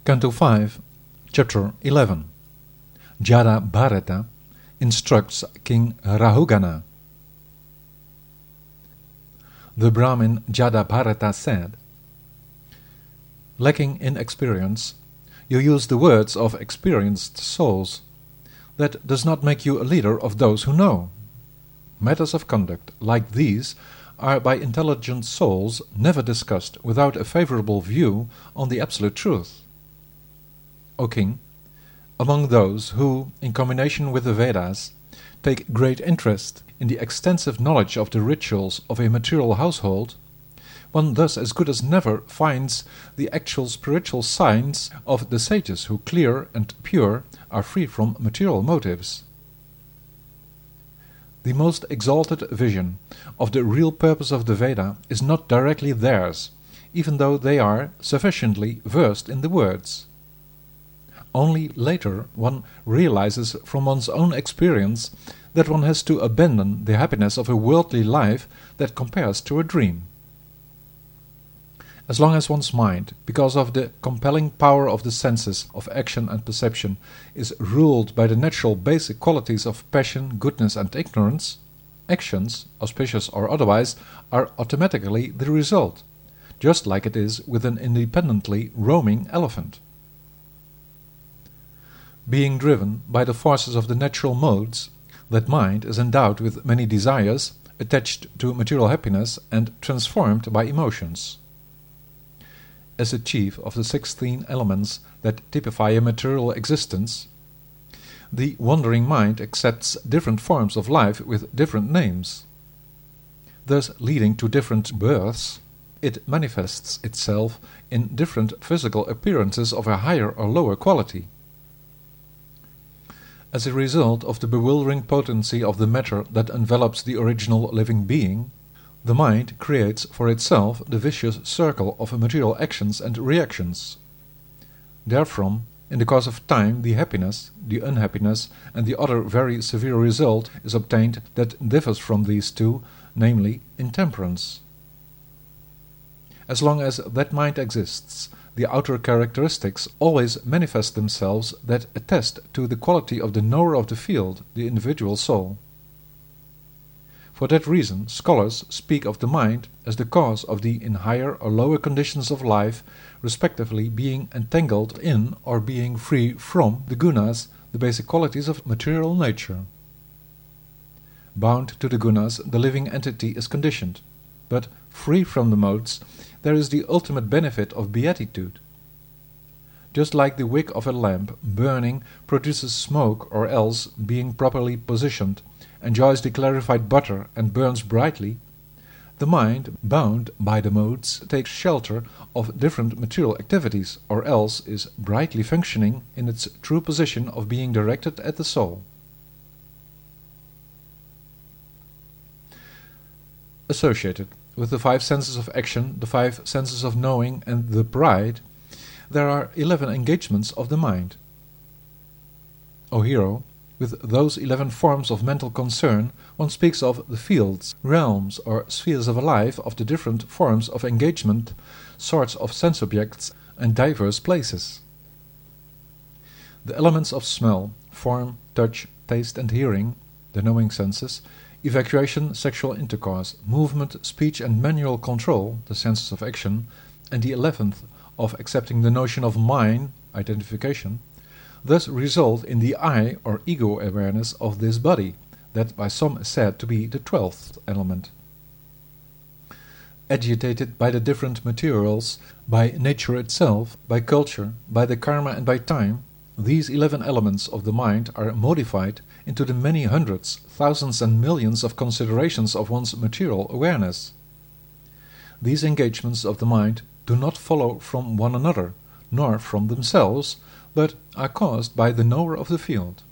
Canto 5, Chapter 11. Jada Bharata instructs King Rahugana. The Brahmin Jada Bharata said, "Lacking in experience, you use the words of experienced souls. That does not make you a leader of those who know. Matters of conduct like these are by intelligent souls never discussed without a favorable view on the absolute truth. O King, among those who, in combination with the Vedas, take great interest in the extensive knowledge of the rituals of a material household, one thus as good as never finds the actual spiritual signs of the sages who, clear and pure, are free from material motives. The most exalted vision of the real purpose of the Veda is not directly theirs, even though they are sufficiently versed in the words. Only later one realizes from one's own experience that one has to abandon the happiness of a worldly life that compares to a dream. As long as one's mind, because of the compelling power of the senses of action and perception, is ruled by the natural basic qualities of passion, goodness and ignorance, actions, auspicious or otherwise, are automatically the result, just like it is with an independently roaming elephant. Being driven by the forces of the natural modes, that mind is endowed with many desires, attached to material happiness and transformed by emotions. As a chief of the 16 elements that typify a material existence, the wandering mind accepts different forms of life with different names. Thus leading to different births, it manifests itself in different physical appearances of a higher or lower quality. As a result of the bewildering potency of the matter that envelops the original living being, the mind creates for itself the vicious circle of material actions and reactions. Therefrom, in the course of time, the happiness, the unhappiness, and the other very severe result is obtained that differs from these two, namely, intemperance. As long as that mind exists, the outer characteristics always manifest themselves that attest to the quality of the knower of the field, the individual soul. For that reason, scholars speak of the mind as the cause of the in higher or lower conditions of life, respectively being entangled in or being free from the gunas, the basic qualities of material nature. Bound to the gunas, the living entity is conditioned, but free from the modes, there is the ultimate benefit of beatitude. Just like the wick of a lamp burning produces smoke, or else, being properly positioned, enjoys the clarified butter and burns brightly, the mind, bound by the modes, takes shelter of different material activities, or else is brightly functioning in its true position of being directed at the soul. Associated with the 5 senses of action, the 5 senses of knowing, and the pride, there are 11 engagements of the mind. O hero, with those 11 forms of mental concern, one speaks of the fields, realms, or spheres of life of the different forms of engagement, sorts of sense objects, and diverse places. The elements of smell, form, touch, taste, and hearing, the knowing senses, evacuation, sexual intercourse, movement, speech, and manual control, the senses of action, and the 11th of accepting the notion of mine, identification, thus result in the I or ego awareness of this body, that by some is said to be the 12th element. Agitated by the different materials, by nature itself, by culture, by the karma and by time, these 11 elements of the mind are modified into the many hundreds, thousands and millions of considerations of one's material awareness. These engagements of the mind do not follow from one another, nor from themselves, but are caused by the knower of the field.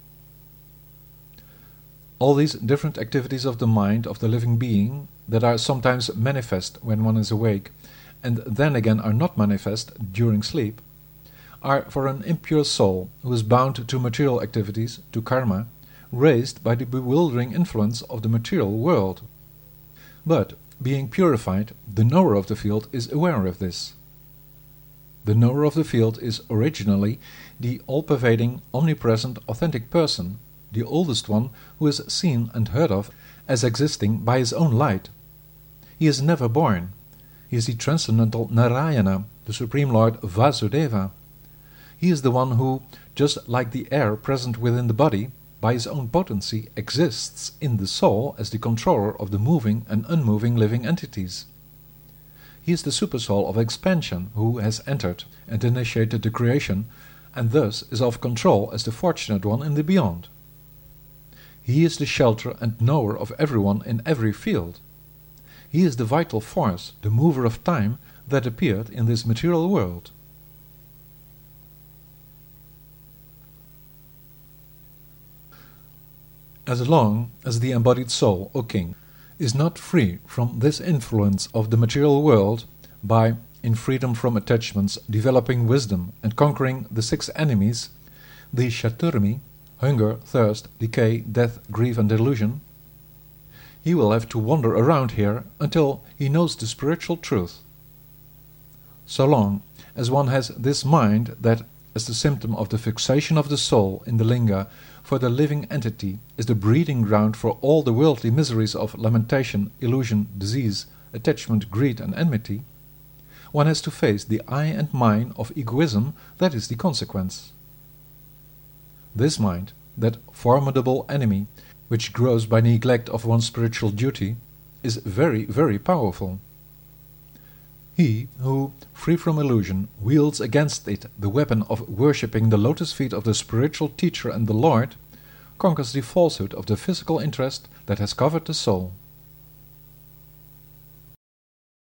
All these different activities of the mind of the living being, that are sometimes manifest when one is awake, and then again are not manifest during sleep, are for an impure soul who is bound to material activities, to karma, raised by the bewildering influence of the material world. But, being purified, the knower of the field is aware of this. The knower of the field is originally the all-pervading, omnipresent, authentic person, the oldest one who is seen and heard of as existing by his own light. He is never born. He is the transcendental Narayana, the Supreme Lord Vasudeva. He is the one who, just like the air present within the body, by his own potency exists in the soul as the controller of the moving and unmoving living entities. He is the supersoul of expansion who has entered and initiated the creation, and thus is of control as the fortunate one in the beyond. He is the shelter and knower of everyone in every field. He is the vital force, the mover of time, that appeared in this material world. As long as the embodied soul, O king, is not free from this influence of the material world, by, in freedom from attachments, developing wisdom and conquering the 6 enemies, the Chaturmi, hunger, thirst, decay, death, grief and delusion, he will have to wander around here until he knows the spiritual truth. So long as one has this mind that, as the symptom of the fixation of the soul in the linga for the living entity, is the breeding ground for all the worldly miseries of lamentation, illusion, disease, attachment, greed and enmity, one has to face the I and mine of egoism that is the consequence. This mind, that formidable enemy, which grows by neglect of one's spiritual duty, is very, very powerful. He who, free from illusion, wields against it the weapon of worshipping the lotus feet of the spiritual teacher and the Lord, conquers the falsehood of the physical interest that has covered the soul.